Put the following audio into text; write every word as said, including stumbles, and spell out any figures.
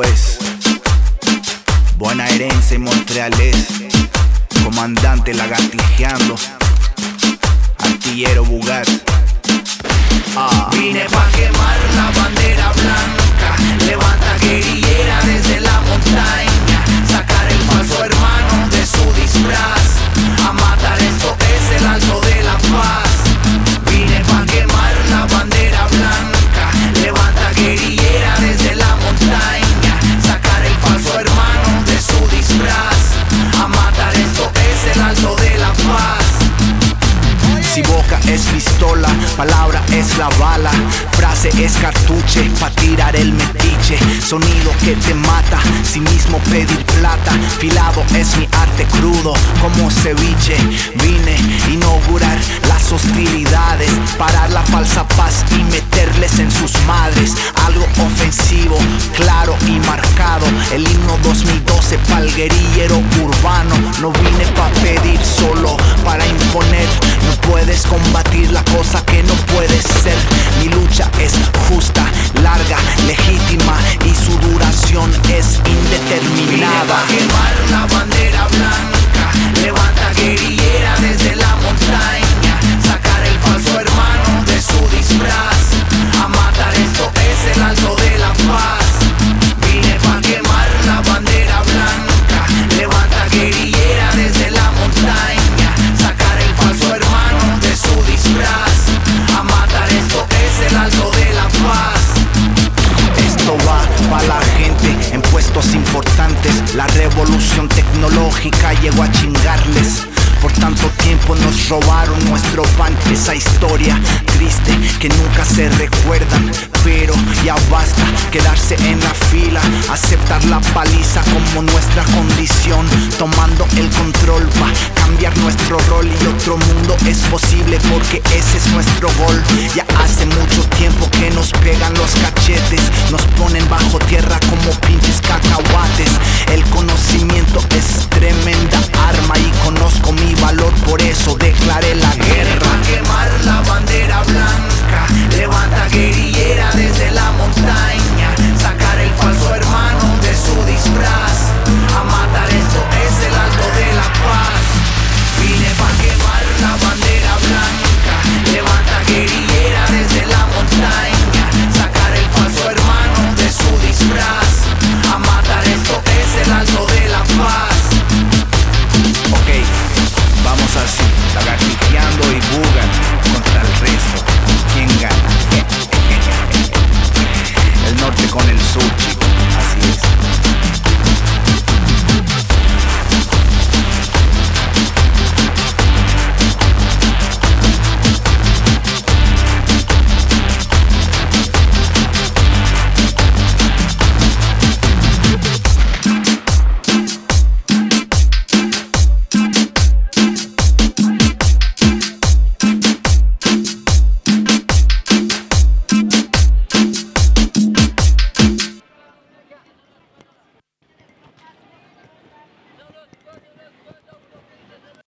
es Buena Herencia y Montrealés, comandante lagartijeando, artillero Bugat. Ah. Vine pa' quemar la bandera blanca, levanta guerrillera desde la montaña, sacar el falso hermano de su disfraz, a matar, esto es el alto de la paz. Vine pa' quemar la bandera blanca, levanta guerrillera desde la montaña, sacar el falso hermano de su disfraz, a matar, esto es el alto de la paz. Si boca es pistola, palabra es la bala, frase es cartuche, pa' tirar el metiche, sonido que te mata, sí mismo pedir plata, filado es mi arte crudo, como ceviche, vine a inaugurar las hostilidades, parar la falsa paz y meterles en sus madres, algo ofensivo, claro y marcado, el himno dos mil doce pa'l guerrillero urbano, no vine pa' pedir, solo para imponer, no puedes combatir la cosa que no puede ser. Mi lucha es justa, larga, legítima y su duración es indeterminada. Vine pa' quemar la bandera blanca, levanta guerrillera desde la montaña, sacar el falso hermano de su disfraz, a matar, esto es el alto de la paz. Vine pa' quemar la bandera blanca, levanta guerrillera desde la montaña, sacar el falso hermano de su disfraz, a matar, esto es el alto de la paz. Esto va pa' la gente en puestos importantes, la revolución tecnológica llegó a chingarles. Por tanto tiempo nos robaron nuestro pan, esa historia triste que nunca se recuerdan. Pero ya basta quedarse en la fila, aceptar la paliza como nuestra condición, tomando el control pa' cambiar nuestro rol y otro mundo es posible porque ese es nuestro gol. Ya hace mucho tiempo que nos pegan los cachetes, nos ponen bajo tierra como pinches cacahuates. El conocimiento es